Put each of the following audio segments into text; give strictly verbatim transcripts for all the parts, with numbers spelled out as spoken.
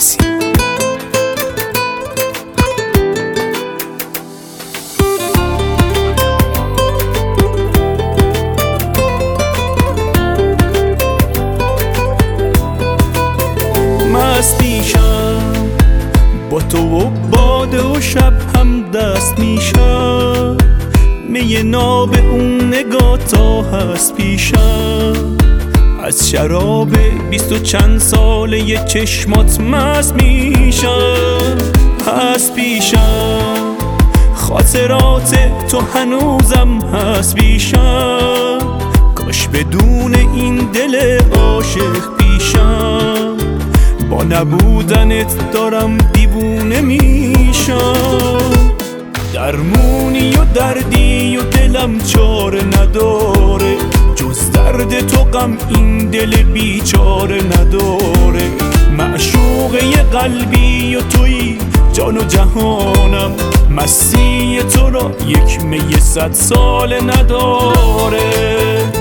نسیم. مست میشم با تو و باده و شب هم دست میشم، می ناب اون نگاه تا هست پیشم. از شراب بیست و چند ساله یه چشمات مست میشم. هست پیشم خاطرات تو هنوزم هست پیشم، کاش بدون این دل عاشق پیشم. با نبودنت دارم دیوونه میشم. درمونی و دردی و دلم چاره نداره، جز درد تو غم این دل بیچاره نداره. معشوقه قلبی و تویی جان و جهانم، مستی تو را یک می صد سال نداره.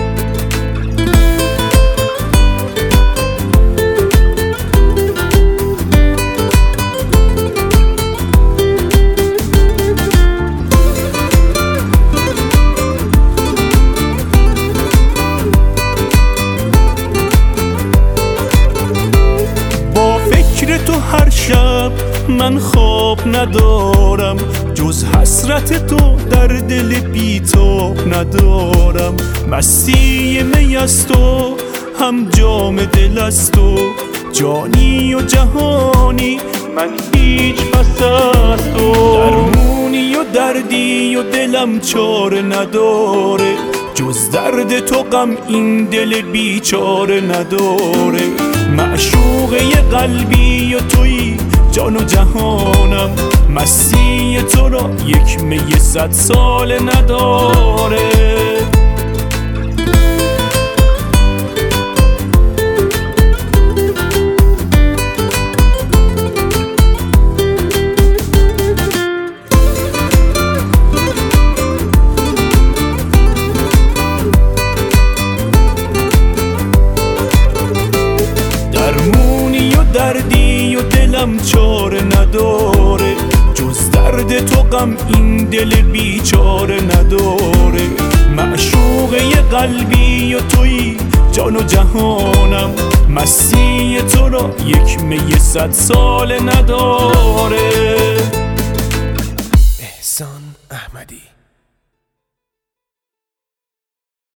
تو هر شب من خواب ندارم، جز حسرت تو در دل بیتاب ندارم. مستی می از تو هم جام دل از تو، جانی و جهانی من هیچ پس از تو. درمونی و دردی و دلم چاره نداره، جز درد تو غم این دل بیچاره نداره. معشوقه قلبی و تویی جان و جهانم، مستی تو را یک می صد سال نداره. دردی و دلم چاره نداره، جز درد تو غم این دل بیچاره نداره. معشوقه قلبی و تویی جان و جهانم، مستی تو را یک می صد سال نداره. احسان احمدی.